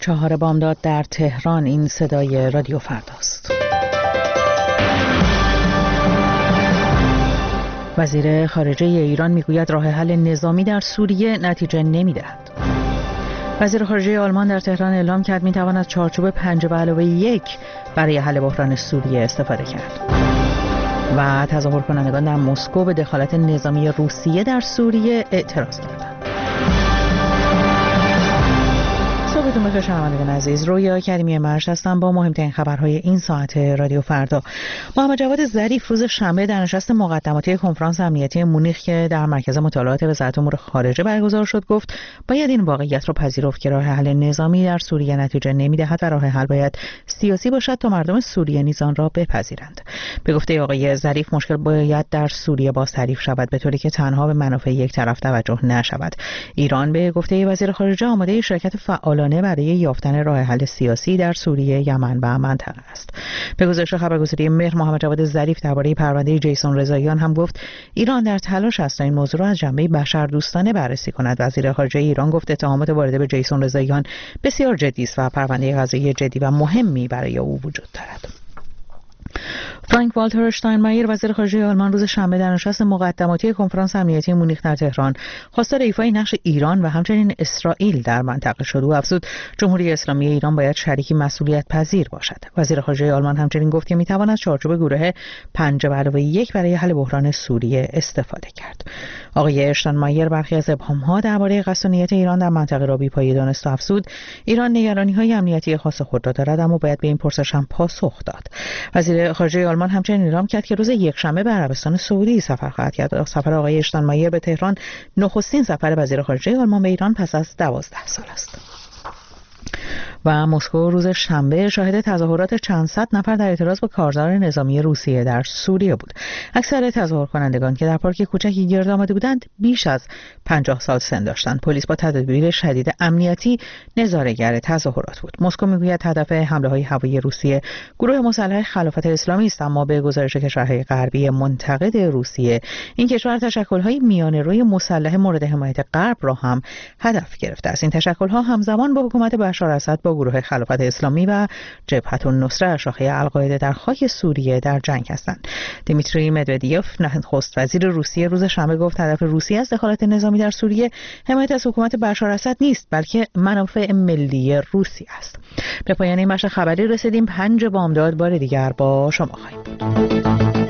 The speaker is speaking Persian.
4 بامداد در تهران. این صدای رادیو فرداست. وزیر خارجه ایران میگوید راه حل نظامی در سوریه نتیجه نمیدهد. وزیر خارجه آلمان در تهران اعلام کرد میتواند از چارچوب 5+1 برای حل بحران سوریه استفاده کرد. و تظاهر کنندگان در مسکو به دخالت نظامی روسیه در سوریه اعتراض کردند. صبحتون بخیر شنوندگان عزیز. رویا کریمی مرش هستم با مهمترین خبرهای این ساعت رادیو فردا. محمد جواد ظریف روز شنبه در نشست مقدماتی کنفرانس امنیتی مونیخ که در مرکز مطالعات وزارت امور خارجه برگزار شد گفت باید این واقعیت را پذیرفت که راه حل نظامی در سوریه نتیجه نمیدهد و راه حل باید سیاسی باشد تا مردم سوریه نیز آن را بپذیرند. به گفته آقای ظریف مشکل باید در سوریه باز تعریف شود به طوری که تنها به منافع یک طرف توجه نشود. ایران به گفته وزیر خارجه آماده شرکت فعالانه برای یافتن راه حل سیاسی در سوریه، یمن و منطقه است. به گزارش خبرگزاری مهر، محمد جواد ظریف درباره پرونده جیسون رضاییان هم گفت ایران در تلاش است تا این موضوع را از جنبه بشردوستانه بررسی کند. وزیر خارجه ایران گفت اتهامات وارده به جیسون رضاییان بسیار جدی است و پرونده قضایی جدی و مهمی برای او وجود دارد. فرانک والتر اشتاینمایر وزیر خارجه آلمان روز شنبه در نشست مقدماتی کنفرانس امنیتی مونیخ در تهران خواستار ایفای نقش ایران و همچنین اسرائیل در منطقه شد. او افزود جمهوری اسلامی ایران باید شریکی مسئولیت پذیر باشد. وزیر خارجه آلمان همچنین گفت که میتواند از چارچوب گروه 5+1 برای حل بحران سوریه استفاده کرد. آقای اشتاینمایر برخی از ابهام‌ها درباره قصد و نیت ایران در منطقه را بی‌پایه دانست و افزود ایران نگرانی‌های امنیتی خاص خود را دارد اما باید به این پرسش هم پاسخ داد. وزیر خارجه آلمان همچنین اعلام کرد که روز یکشنبه به عربستان سعودی سفر خواهد کرد. سفر آقای اشتاینمایر به تهران نخستین سفر وزیر خارجه آلمان به ایران پس از 12 سال است. و مسکو روز شنبه شاهد تظاهرات چند صد نفر در اعتراض به کارزار نظامی روسیه در سوریه بود. اکثر تظاهر کنندگان که در پارک کوچکی گرد آمده بودند بیش از 50 سال سن داشتند. پلیس با تدابیر شدید امنیتی نظاره‌گر تظاهرات بود. مسکو میگوید هدف حمله‌های هوایی روسیه گروه مسلح خلافت اسلامی است، اما به گزارش کشورهای غربی منتقد روسیه این کشور تشکل‌های میانه‌روی مسلح مورد حمایت غرب را هم هدف گرفته است. این تشکل‌ها همزمان با حکومت بشار اسد با گروه خلافت اسلامی و جبهة النصره شاخه القاعده در خاک سوریه در جنگ هستند. دیمیتری مدودیف نخست وزیر روسیه روز شنبه گفت هدف روسیه از دخالت نظامی در سوریه حمایت از حکومت بشار اسد نیست بلکه منافع ملی روسیه است. به پایان این بخش خبری رسیدیم. 5 بامداد بار دیگر با شما خواهیم بود.